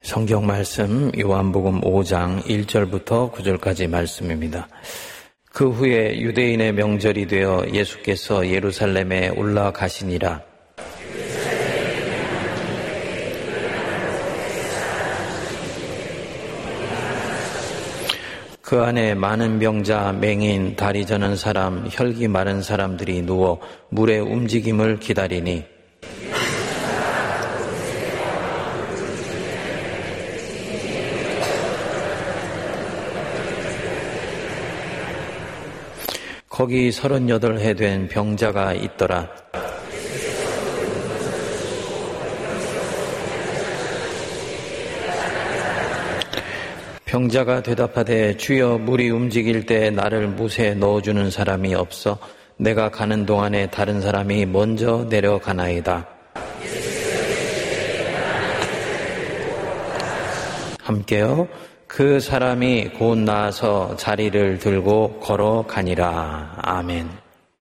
성경 말씀 요한복음 5장 1절부터 9절까지 말씀입니다. 그 후에 유대인의 명절이 되어 예수께서 예루살렘에 올라가시니라. 그 안에 많은 병자, 맹인, 다리 저는 사람, 혈기 마른 사람들이 누워 물의 움직임을 기다리니 거기 38해 된 병자가 있더라. 병자가 대답하되 주여 물이 움직일 때 나를 못에 넣어주는 사람이 없어 내가 가는 동안에 다른 사람이 먼저 내려가나이다. 함께요. 그 사람이 곧 나아서 자리를 들고 걸어가니라. 아멘.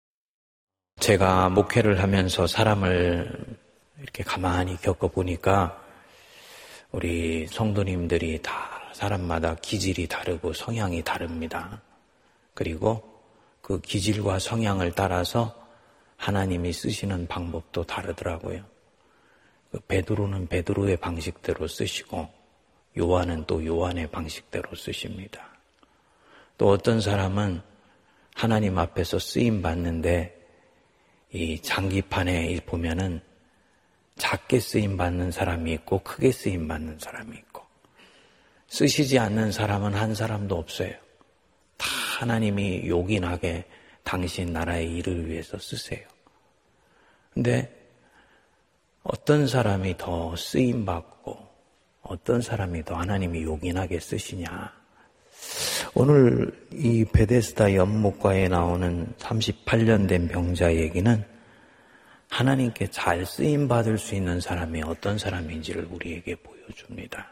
제가 목회를 하면서 사람을 이렇게 가만히 겪어보니까 우리 성도님들이 다 사람마다 기질이 다르고 성향이 다릅니다. 그리고 그 기질과 성향을 따라서 하나님이 쓰시는 방법도 다르더라고요. 베드로는 베드로의 방식대로 쓰시고 요한은 또 요한의 방식대로 쓰십니다. 또 어떤 사람은 하나님 앞에서 쓰임 받는데 이 장기판에 보면은 작게 쓰임 받는 사람이 있고 크게 쓰임 받는 사람이 있고 쓰시지 않는 사람은 한 사람도 없어요. 다 하나님이 요긴하게 당신 나라의 일을 위해서 쓰세요. 근데 어떤 사람이 더 쓰임 받고 어떤 사람이 더 하나님이 요긴하게 쓰시냐. 오늘 이 베데스다 연못가에 나오는 38년 된 병자 얘기는 하나님께 잘 쓰임받을 수 있는 사람이 어떤 사람인지를 우리에게 보여줍니다.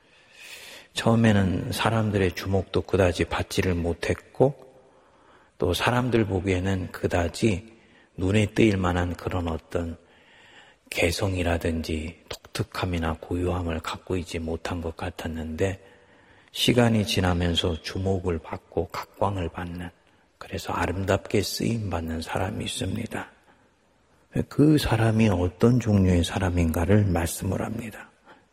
처음에는 사람들의 주목도 그다지 받지를 못했고 또 사람들 보기에는 그다지 눈에 띄일 만한 그런 어떤 개성이라든지 독특함이나 고유함을 갖고 있지 못한 것 같았는데 시간이 지나면서 주목을 받고 각광을 받는 그래서 아름답게 쓰임받는 사람이 있습니다. 그 사람이 어떤 종류의 사람인가를 말씀을 합니다.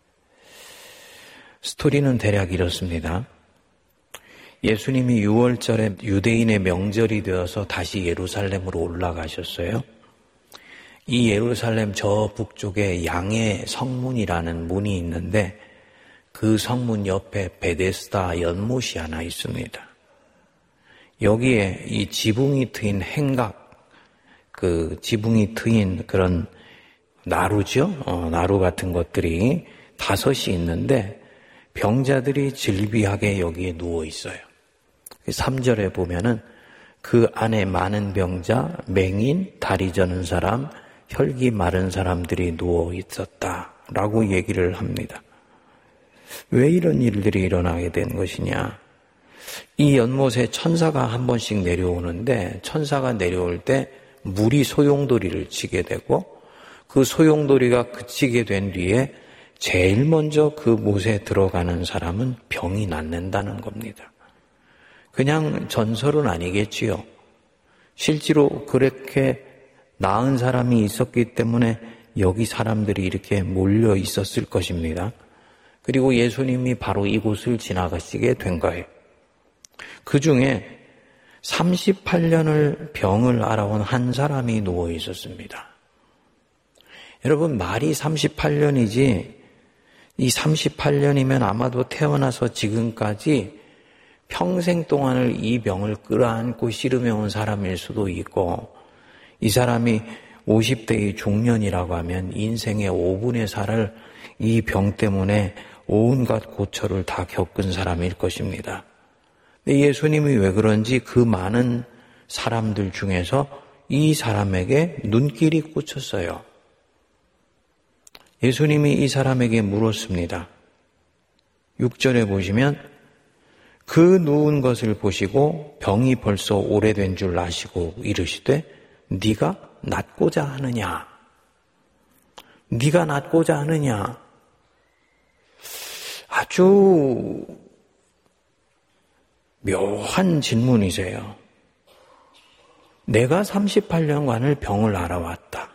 스토리는 대략 이렇습니다. 예수님이 6월절에 유대인의 명절이 되어서 다시 예루살렘으로 올라가셨어요. 이 예루살렘 저 북쪽에 양의 성문이라는 문이 있는데 그 성문 옆에 베데스다 연못이 하나 있습니다. 여기에 이 지붕이 트인 행각, 그 지붕이 트인 그런 나루죠? 나루 같은 것들이 5이 있는데 병자들이 질비하게 여기에 누워 있어요. 3절에 보면은 그 안에 많은 병자, 맹인, 다리 저는 사람, 혈기 마른 사람들이 누워 있었다라고 얘기를 합니다. 왜 이런 일들이 일어나게 된 것이냐? 이 연못에 천사가 한 번씩 내려오는데 천사가 내려올 때 물이 소용돌이를 치게 되고 그 소용돌이가 그치게 된 뒤에 제일 먼저 그 못에 들어가는 사람은 병이 낫는다는 겁니다. 그냥 전설은 아니겠지요. 실제로 그렇게 나은 사람이 있었기 때문에 여기 사람들이 이렇게 몰려 있었을 것입니다. 그리고 예수님이 바로 이곳을 지나가시게 된 거예요. 그 중에 38년을 병을 앓아온 한 사람이 누워 있었습니다. 여러분, 말이 38년이지 이 38년이면 아마도 태어나서 지금까지 평생 동안을 이 병을 끌어안고 씨름해온 사람일 수도 있고 이 사람이 50대의 중년이라고 하면 인생의 5분의 4를 이 병 때문에 온갖 고초를 다 겪은 사람일 것입니다. 근데 예수님이 왜 그런지 그 많은 사람들 중에서 이 사람에게 눈길이 꽂혔어요. 예수님이 이 사람에게 물었습니다. 6절에 보시면 그 누운 것을 보시고 병이 벌써 오래된 줄 아시고 이르시되 네가 낫고자 하느냐? 네가 낫고자 하느냐? 아주 묘한 질문이세요. 내가 38년간을 병을 앓아왔다.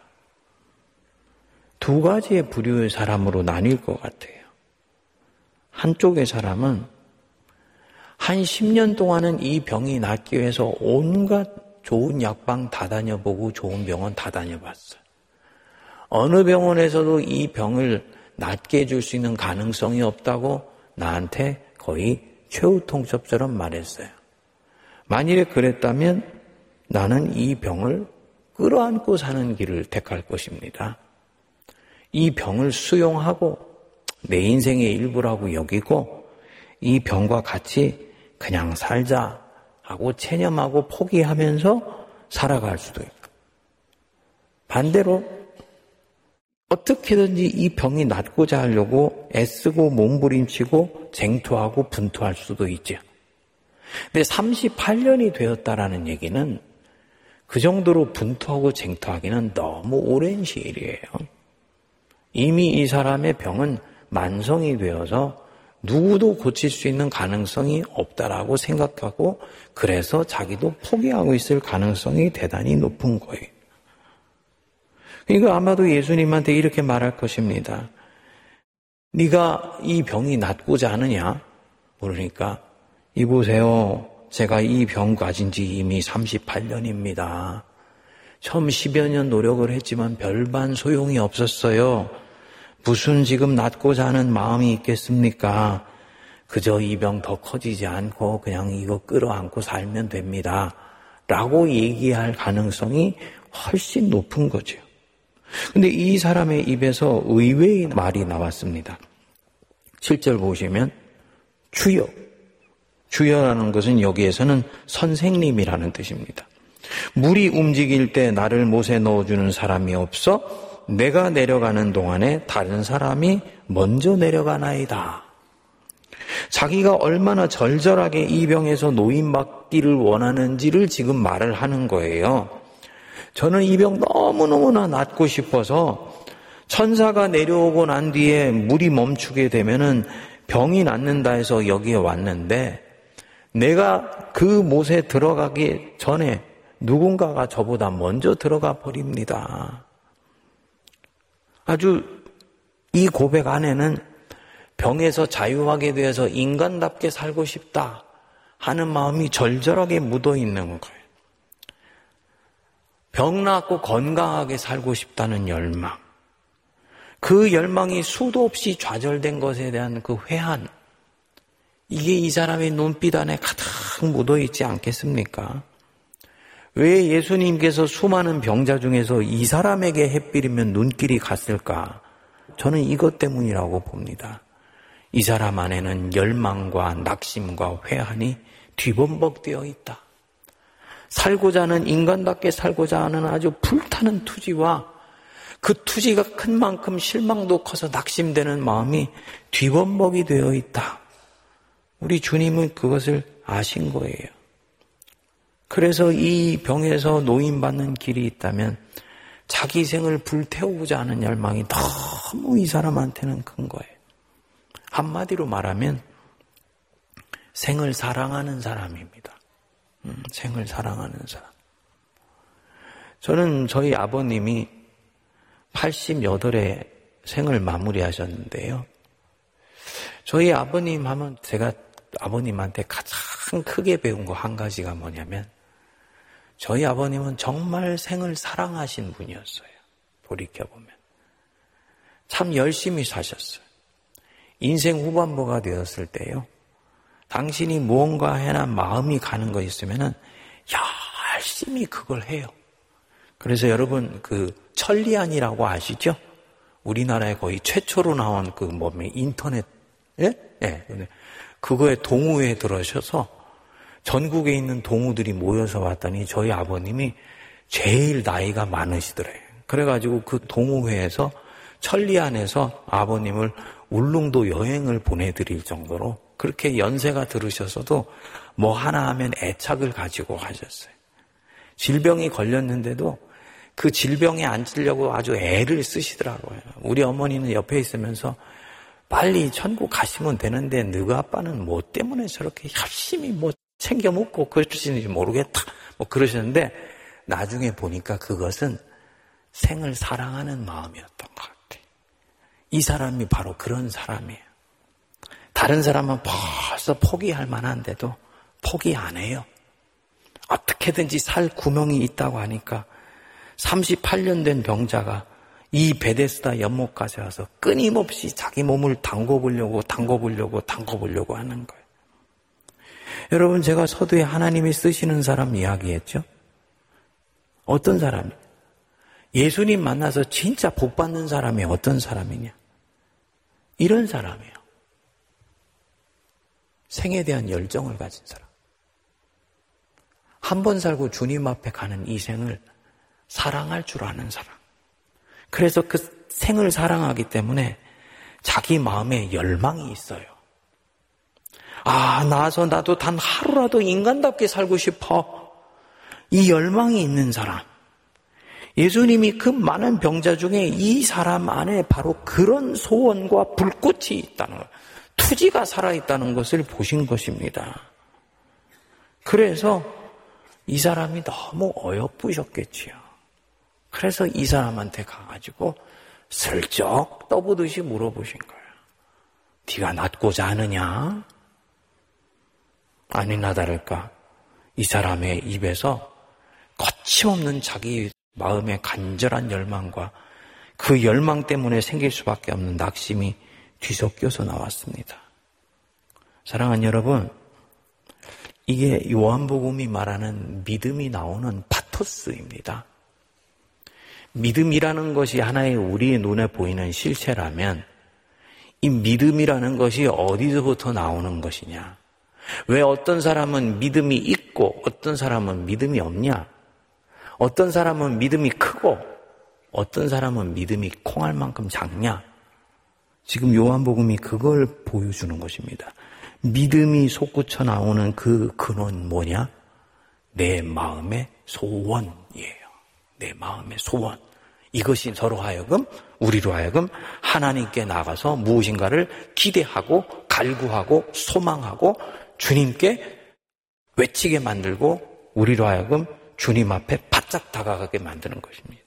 두 가지의 부류의 사람으로 나뉠 것 같아요. 한쪽의 사람은 한 10년 동안은 이 병이 낫기 위해서 온갖 좋은 약방 다 다녀보고 좋은 병원 다 다녀봤어요. 어느 병원에서도 이 병을 낫게 해줄 수 있는 가능성이 없다고 나한테 거의 최후 통첩처럼 말했어요. 만일에 그랬다면 나는 이 병을 끌어안고 사는 길을 택할 것입니다. 이 병을 수용하고 내 인생의 일부라고 여기고 이 병과 같이 그냥 살자 하고 체념하고 포기하면서 살아갈 수도 있고, 반대로 어떻게든지 이 병이 낫고자 하려고 애쓰고 몸부림치고 쟁투하고 분투할 수도 있죠. 근데 38년이 되었다라는 얘기는 그 정도로 분투하고 쟁투하기는 너무 오랜 시일이에요. 이미 이 사람의 병은 만성이 되어서 누구도 고칠 수 있는 가능성이 없다라고 생각하고 그래서 자기도 포기하고 있을 가능성이 대단히 높은 거예요. 그러니까 아마도 예수님한테 이렇게 말할 것입니다. 네가 이 병이 낫고자 하느냐? 그러니까 이보세요. 제가 이 병 가진 지 이미 38년입니다. 처음 10여 년 노력을 했지만 별반 소용이 없었어요. 무슨 지금 낫고자 하는 마음이 있겠습니까? 그저 이 병 더 커지지 않고 그냥 이거 끌어안고 살면 됩니다. 라고 얘기할 가능성이 훨씬 높은 거죠. 근데 이 사람의 입에서 의외의 말이 나왔습니다. 7절 보시면 주여. 주여라는 것은 여기에서는 선생님이라는 뜻입니다. 물이 움직일 때 나를 못에 넣어주는 사람이 없어 내가 내려가는 동안에 다른 사람이 먼저 내려가나이다. 자기가 얼마나 절절하게 이 병에서 노임받기를 원하는지를 지금 말을 하는 거예요. 저는 이 병 너무너무나 낫고 싶어서 천사가 내려오고 난 뒤에 물이 멈추게 되면은 병이 낫는다 해서 여기에 왔는데 내가 그 못에 들어가기 전에 누군가가 저보다 먼저 들어가 버립니다. 아주 이 고백 안에는 병에서 자유하게 되어서 인간답게 살고 싶다 하는 마음이 절절하게 묻어 있는 거예요. 병 낫고 건강하게 살고 싶다는 열망, 그 열망이 수도 없이 좌절된 것에 대한 그 회한, 이게 이 사람의 눈빛 안에 가득 묻어있지 않겠습니까? 왜 예수님께서 수많은 병자 중에서 이 사람에게 해필이면 눈길이 갔을까? 저는 이것 때문이라고 봅니다. 이 사람 안에는 열망과 낙심과 회한이 뒤범벅되어 있다. 살고자 하는, 인간답게 살고자 하는 아주 불타는 투지와 그 투지가 큰 만큼 실망도 커서 낙심되는 마음이 뒤범벅이 되어 있다. 우리 주님은 그것을 아신 거예요. 그래서 이 병에서 노임받는 길이 있다면 자기 생을 불태우고자 하는 열망이 너무 이 사람한테는 큰 거예요. 한마디로 말하면 생을 사랑하는 사람입니다. 생을 사랑하는 사람. 저는 저희 아버님이 88에 생을 마무리하셨는데요. 저희 아버님 하면 제가 아버님한테 가장 크게 배운 거 한 가지가 뭐냐면 저희 아버님은 정말 생을 사랑하신 분이었어요. 돌이켜보면. 참 열심히 사셨어요. 인생 후반부가 되었을 때요. 당신이 무언가 해나 마음이 가는 거 있으면은 열심히 그걸 해요. 그래서 여러분 그 천리안이라고 아시죠? 우리나라에 거의 최초로 나온 그 인터넷, 예? 예. 그거에 동호회에 들어오셔서 전국에 있는 동우들이 모여서 왔더니 저희 아버님이 제일 나이가 많으시더래요. 그래가지고 그 동호회에서 천리안에서 아버님을 울릉도 여행을 보내드릴 정도로 그렇게 연세가 들으셔서도 뭐 하나 하면 애착을 가지고 하셨어요. 질병이 걸렸는데도 그 질병에 앉으려고 아주 애를 쓰시더라고요. 우리 어머니는 옆에 있으면서 빨리 천국 가시면 되는데 너희 아빠는 뭐 때문에 저렇게 열심히 뭐 챙겨 먹고 그러시는지 모르겠다. 뭐 그러셨는데 나중에 보니까 그것은 생을 사랑하는 마음이었던 것 같아요. 이 사람이 바로 그런 사람이에요. 다른 사람은 벌써 포기할 만한데도 포기 안 해요. 어떻게든지 살 구멍이 있다고 하니까 38년 된 병자가 이 베데스다 연못까지 와서 끊임없이 자기 몸을 담궈보려고 하는 거예요. 여러분, 제가 서두에 하나님이 쓰시는 사람 이야기했죠? 어떤 사람이냐? 예수님 만나서 진짜 복 받는 사람이 어떤 사람이냐? 이런 사람이에요. 생에 대한 열정을 가진 사람. 한 번 살고 주님 앞에 가는 이 생을 사랑할 줄 아는 사람. 그래서 그 생을 사랑하기 때문에 자기 마음에 열망이 있어요. 나서 나도 단 하루라도 인간답게 살고 싶어. 이 열망이 있는 사람. 예수님이 그 많은 병자 중에 이 사람 안에 바로 그런 소원과 불꽃이 있다는 거예요. 투지가 살아있다는 것을 보신 것입니다. 그래서 이 사람이 너무 어여쁘셨겠지요. 그래서 이 사람한테 가가지고 슬쩍 떠보듯이 물어보신 거예요. 네가 낫고자 하느냐? 아니나 다를까 이 사람의 입에서 거침없는 자기 마음의 간절한 열망과 그 열망 때문에 생길 수밖에 없는 낙심이 뒤섞여서 나왔습니다. 사랑하는 여러분, 이게 요한복음이 말하는 믿음이 나오는 파토스입니다. 믿음이라는 것이 하나의 우리의 눈에 보이는 실체라면 이 믿음이라는 것이 어디서부터 나오는 것이냐? 왜 어떤 사람은 믿음이 있고 어떤 사람은 믿음이 없냐? 어떤 사람은 믿음이 크고 어떤 사람은 믿음이 콩알만큼 작냐? 지금 요한복음이 그걸 보여주는 것입니다. 믿음이 솟구쳐 나오는 그 근원 뭐냐? 내 마음의 소원이에요. 내 마음의 소원. 이것이 우리로 하여금 하나님께 나가서 무엇인가를 기대하고 갈구하고 소망하고 주님께 외치게 만들고 우리로 하여금 주님 앞에 바짝 다가가게 만드는 것입니다.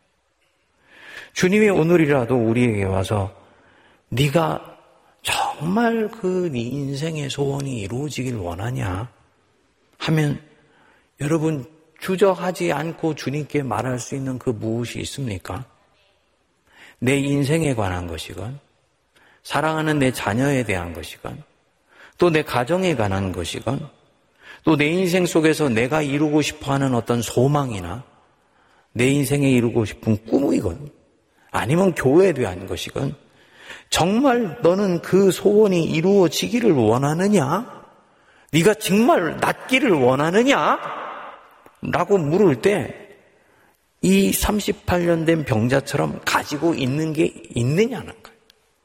주님이 오늘이라도 우리에게 와서 네가 정말 네 인생의 소원이 이루어지길 원하냐 하면 여러분 주저하지 않고 주님께 말할 수 있는 그 무엇이 있습니까? 내 인생에 관한 것이건 사랑하는 내 자녀에 대한 것이건 또 내 가정에 관한 것이건 또 내 인생 속에서 내가 이루고 싶어하는 어떤 소망이나 내 인생에 이루고 싶은 꿈이건 아니면 교회에 대한 것이건 정말 너는 그 소원이 이루어지기를 원하느냐? 네가 정말 낫기를 원하느냐? 라고 물을 때 이 38년 된 병자처럼 가지고 있는 게 있느냐는 거예요.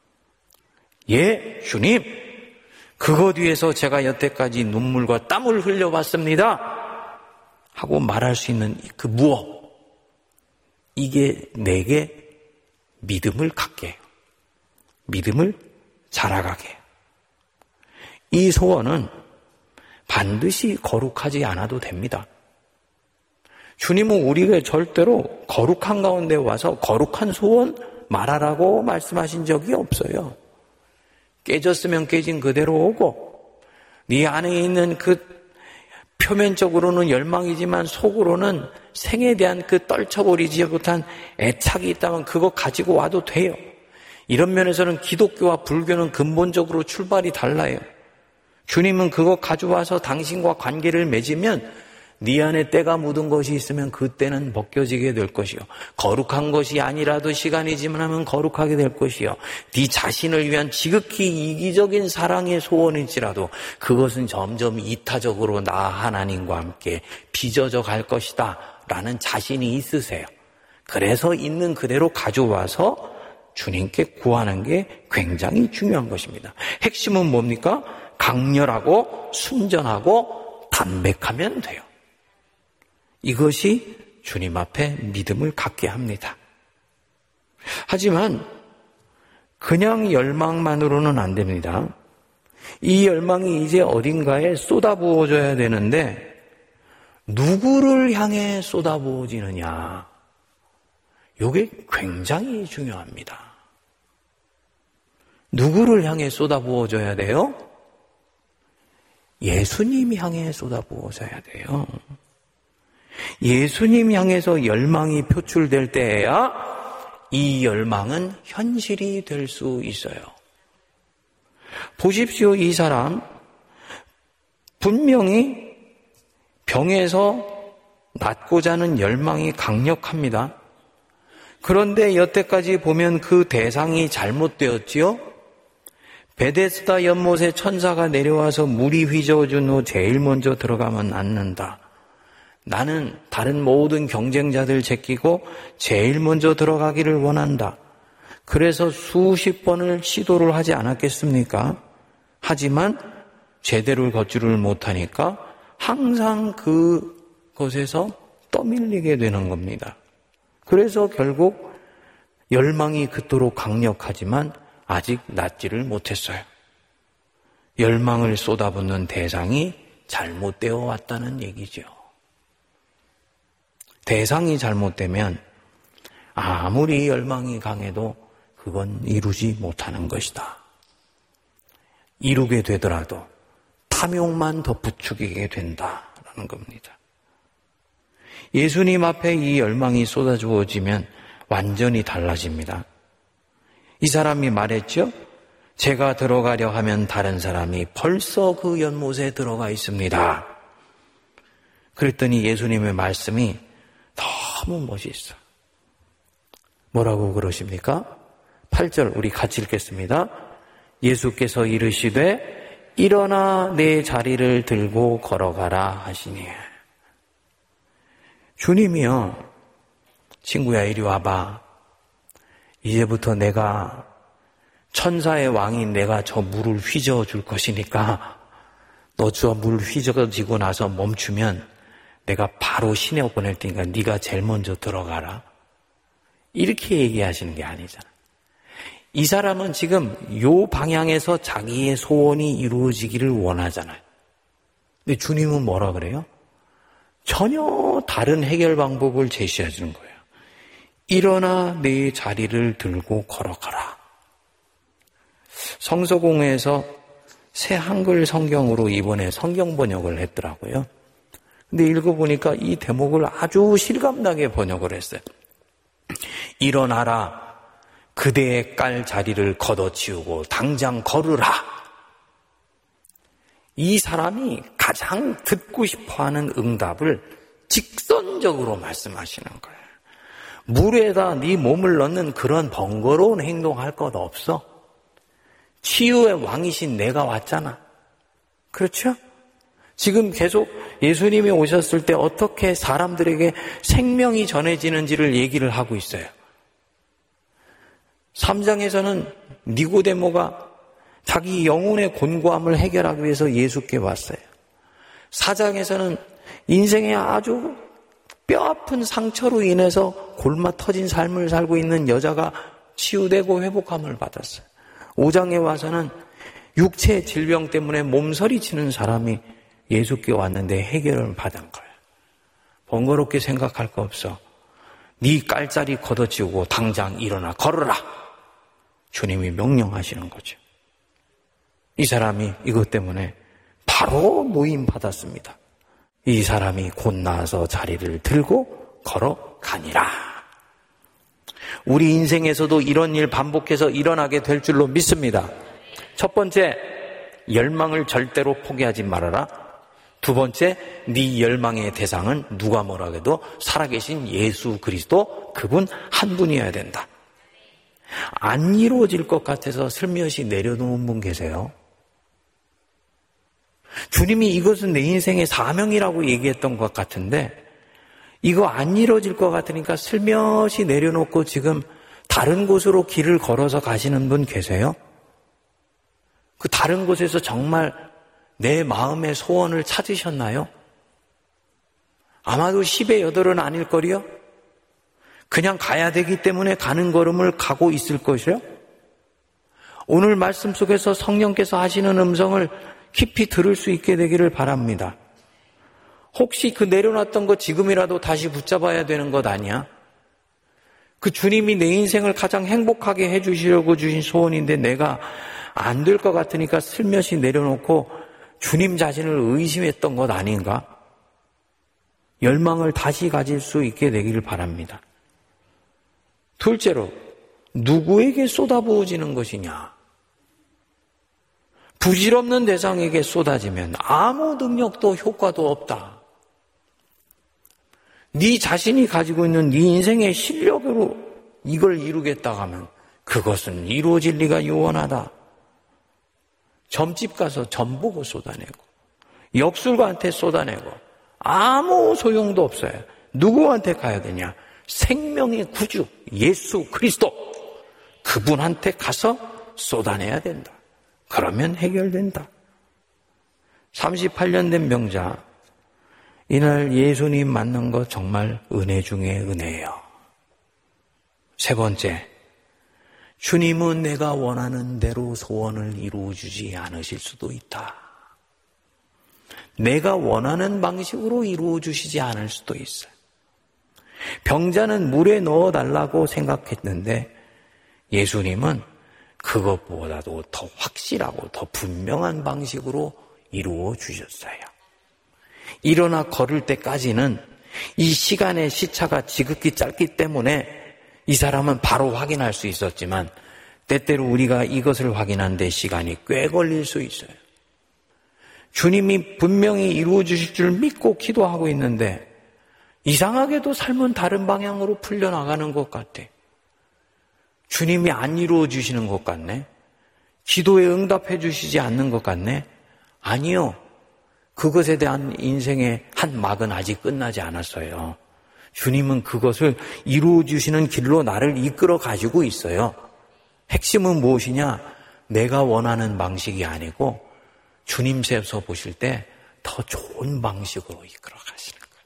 예, 주님, 그것 위해서 제가 여태까지 눈물과 땀을 흘려봤습니다. 하고 말할 수 있는 그 무엇? 이게 내게 믿음을 갖게 해요. 믿음을 자라가게 해요. 이 소원은 반드시 거룩하지 않아도 됩니다. 주님은 우리에게 절대로 거룩한 가운데 와서 거룩한 소원 말하라고 말씀하신 적이 없어요. 깨졌으면 깨진 그대로 오고 네 안에 있는 그 표면적으로는 열망이지만 속으로는 생에 대한 그 떨쳐버리지 못한 애착이 있다면 그거 가지고 와도 돼요. 이런 면에서는 기독교와 불교는 근본적으로 출발이 달라요. 주님은 그거 가져와서 당신과 관계를 맺으면 네 안에 때가 묻은 것이 있으면 그 때는 벗겨지게 될 것이요. 거룩한 것이 아니라도 시간이 지나면 거룩하게 될 것이요. 네 자신을 위한 지극히 이기적인 사랑의 소원일지라도 그것은 점점 이타적으로 나 하나님과 함께 빚어져 갈 것이다 라는 자신이 있으세요. 그래서 있는 그대로 가져와서 주님께 구하는 게 굉장히 중요한 것입니다. 핵심은 뭡니까? 강렬하고 순전하고 담백하면 돼요. 이것이 주님 앞에 믿음을 갖게 합니다. 하지만 그냥 열망만으로는 안 됩니다. 이 열망이 이제 어딘가에 쏟아부어져야 되는데 누구를 향해 쏟아부어지느냐, 이게 굉장히 중요합니다. 누구를 향해 쏟아부어져야 돼요? 예수님 향해 쏟아부어져야 돼요. 예수님 향해서 열망이 표출될 때에야 이 열망은 현실이 될 수 있어요. 보십시오, 이 사람 분명히 병에서 낫고자 하는 열망이 강력합니다. 그런데 여태까지 보면 그 대상이 잘못되었지요. 베데스다 연못에 천사가 내려와서 물이 휘저어준 후 제일 먼저 들어가면 낫는다. 나는 다른 모든 경쟁자들 제끼고 제일 먼저 들어가기를 원한다. 그래서 수십 번을 시도를 하지 않았겠습니까? 하지만 제대로 걷지를 못하니까 항상 그곳에서 떠밀리게 되는 겁니다. 그래서 결국 열망이 그토록 강력하지만 아직 낫지를 못했어요. 열망을 쏟아붓는 대상이 잘못되어 왔다는 얘기죠. 대상이 잘못되면 아무리 열망이 강해도 그건 이루지 못하는 것이다. 이루게 되더라도 탐욕만 더 부추기게 된다라는 겁니다. 예수님 앞에 이 열망이 쏟아주어지면 완전히 달라집니다. 이 사람이 말했죠. 제가 들어가려 하면 다른 사람이 벌써 그 연못에 들어가 있습니다. 그랬더니 예수님의 말씀이 너무 멋있어. 뭐라고 그러십니까? 8절 우리 같이 읽겠습니다. 예수께서 이르시되 일어나 내 자리를 들고 걸어가라 하시니. 주님이요, 친구야 이리 와봐. 이제부터 내가 천사의 왕인 내가 저 물을 휘저어 줄 것이니까 너 저 물 휘저어지고 나서 멈추면 내가 바로 시내 보낼 테니까 네가 제일 먼저 들어가라. 이렇게 얘기하시는 게 아니잖아. 이 사람은 지금 요 방향에서 자기의 소원이 이루어지기를 원하잖아요. 근데 주님은 뭐라 그래요? 전혀 다른 해결 방법을 제시해 주는 거예요. 일어나 내 자리를 들고 걸어가라. 성서공회에서 새 한글 성경으로 이번에 성경 번역을 했더라고요. 근데 읽어보니까 이 대목을 아주 실감나게 번역을 했어요. 일어나라. 그대의 깔 자리를 걷어치우고 당장 걸으라. 이 사람이 가장 듣고 싶어하는 응답을 직선적으로 말씀하시는 거예요. 물에다 네 몸을 넣는 그런 번거로운 행동할 것 없어. 치유의 왕이신 내가 왔잖아. 그렇죠? 지금 계속 예수님이 오셨을 때 어떻게 사람들에게 생명이 전해지는지를 얘기를 하고 있어요. 3장에서는 니고데모가 자기 영혼의 곤고함을 해결하기 위해서 예수께 왔어요. 4장에서는 인생의 아주 뼈아픈 상처로 인해서 골마 터진 삶을 살고 있는 여자가 치유되고 회복함을 받았어요. 5장에 와서는 육체의 질병 때문에 몸서리치는 사람이 예수께 왔는데 해결을 받은 거예요. 번거롭게 생각할 거 없어. 네 깔자리 걷어치우고 당장 일어나 걸어라. 주님이 명령하시는 거죠. 이 사람이 이것 때문에 바로 노임 받았습니다. 이 사람이 곧 나와서 자리를 들고 걸어가니라. 우리 인생에서도 이런 일 반복해서 일어나게 될 줄로 믿습니다. 첫 번째, 열망을 절대로 포기하지 말아라. 두 번째, 네 열망의 대상은 누가 뭐라 해도 살아계신 예수 그리스도, 그분 한 분이어야 된다. 안 이루어질 것 같아서 슬며시 내려놓은 분 계세요? 주님이 이것은 내 인생의 사명이라고 얘기했던 것 같은데 이거 안 이루어질 것 같으니까 슬며시 내려놓고 지금 다른 곳으로 길을 걸어서 가시는 분 계세요? 그 다른 곳에서 정말 내 마음의 소원을 찾으셨나요? 아마도 10의 8은 아닐 거리요? 그냥 가야 되기 때문에 가는 걸음을 가고 있을 것이요? 오늘 말씀 속에서 성령께서 하시는 음성을 깊이 들을 수 있게 되기를 바랍니다. 혹시 그 내려놨던 거 지금이라도 다시 붙잡아야 되는 것 아니야? 그 주님이 내 인생을 가장 행복하게 해주시려고 주신 소원인데 내가 안 될 것 같으니까 슬며시 내려놓고 주님 자신을 의심했던 것 아닌가? 열망을 다시 가질 수 있게 되기를 바랍니다. 둘째로, 누구에게 쏟아부어지는 것이냐? 부질없는 대상에게 쏟아지면 아무 능력도 효과도 없다. 네 자신이 가지고 있는 네 인생의 실력으로 이걸 이루겠다 하면 그것은 이루어질 리가 요원하다. 점집 가서 점 보고 쏟아내고 역술가한테 쏟아내고 아무 소용도 없어요. 누구한테 가야 되냐? 생명의 구주 예수 그리스도, 그분한테 가서 쏟아내야 된다. 그러면 해결된다. 38년 된 병자, 이날 예수님 만난 거 정말 은혜 중에 은혜예요. 세 번째, 주님은 내가 원하는 대로 소원을 이루어주지 않으실 수도 있다. 내가 원하는 방식으로 이루어주시지 않을 수도 있어요. 병자는 물에 넣어달라고 생각했는데 예수님은 그것보다도 더 확실하고 더 분명한 방식으로 이루어 주셨어요. 일어나 걸을 때까지는 이 시간의 시차가 지극히 짧기 때문에 이 사람은 바로 확인할 수 있었지만 때때로 우리가 이것을 확인하는 데 시간이 꽤 걸릴 수 있어요. 주님이 분명히 이루어 주실 줄 믿고 기도하고 있는데 이상하게도 삶은 다른 방향으로 풀려나가는 것 같아. 주님이 안 이루어 주시는 것 같네. 기도에 응답해 주시지 않는 것 같네. 아니요. 그것에 대한 인생의 한 막은 아직 끝나지 않았어요. 주님은 그것을 이루어 주시는 길로 나를 이끌어 가지고 있어요. 핵심은 무엇이냐? 내가 원하는 방식이 아니고 주님께서 보실 때 더 좋은 방식으로 이끌어 가시는 거예요.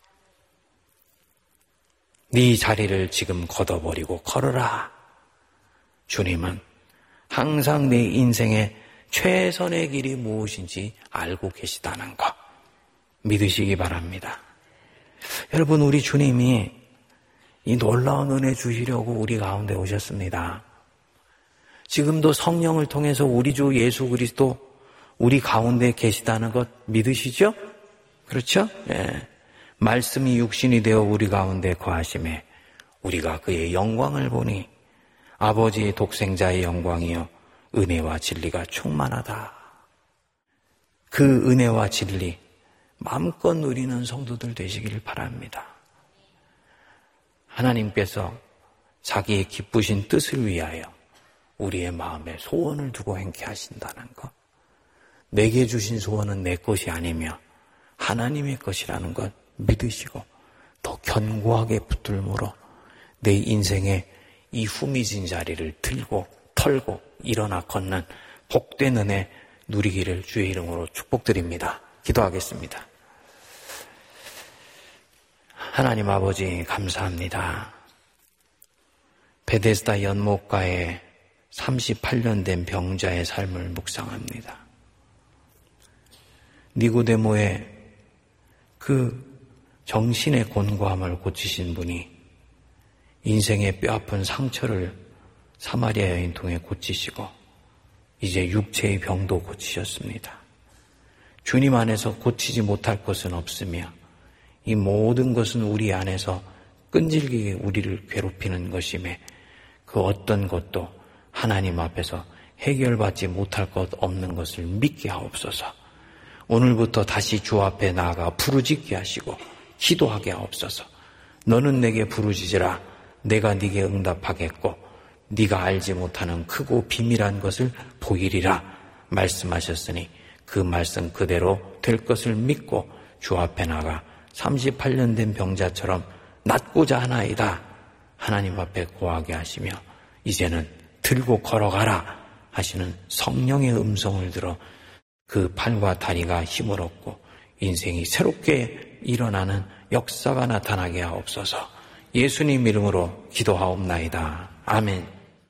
네 자리를 지금 걷어버리고 걸어라. 주님은 항상 내 인생의 최선의 길이 무엇인지 알고 계시다는 것 믿으시기 바랍니다. 여러분, 우리 주님이 이 놀라운 은혜 주시려고 우리 가운데 오셨습니다. 지금도 성령을 통해서 우리 주 예수 그리스도 우리 가운데 계시다는 것 믿으시죠? 그렇죠? 네. 말씀이 육신이 되어 우리 가운데 거하심에 우리가 그의 영광을 보니 아버지의 독생자의 영광이요 은혜와 진리가 충만하다. 그 은혜와 진리 마음껏 누리는 성도들 되시기를 바랍니다. 하나님께서 자기의 기쁘신 뜻을 위하여 우리의 마음에 소원을 두고 행케 하신다는 것, 내게 주신 소원은 내 것이 아니며 하나님의 것이라는 것 믿으시고 더 견고하게 붙들므로 내 인생의 이 후미진 자리를 들고 털고 일어나 걷는 복된 은혜 누리기를 주의 이름으로 축복드립니다. 기도하겠습니다. 하나님 아버지 감사합니다. 베데스다 연못가에 38년 된 병자의 삶을 묵상합니다. 니고데모의 그 정신의 곤고함을 고치신 분이 인생의 뼈아픈 상처를 사마리아 여인 통해 고치시고 이제 육체의 병도 고치셨습니다. 주님 안에서 고치지 못할 것은 없으며 이 모든 것은 우리 안에서 끈질기게 우리를 괴롭히는 것임에 그 어떤 것도 하나님 앞에서 해결받지 못할 것 없는 것을 믿게 하옵소서. 오늘부터 다시 주 앞에 나아가 부르짖게 하시고 기도하게 하옵소서. 너는 내게 부르짖으라. 내가 네게 응답하겠고 네가 알지 못하는 크고 비밀한 것을 보이리라 말씀하셨으니 그 말씀 그대로 될 것을 믿고 주 앞에 나가 38년 된 병자처럼 낫고자 하나이다. 하나님 앞에 고하게 하시며 이제는 들고 걸어가라 하시는 성령의 음성을 들어 그 팔과 다리가 힘을 얻고 인생이 새롭게 일어나는 역사가 나타나게 하옵소서. 예수님 이름으로 기도하옵나이다. 아멘.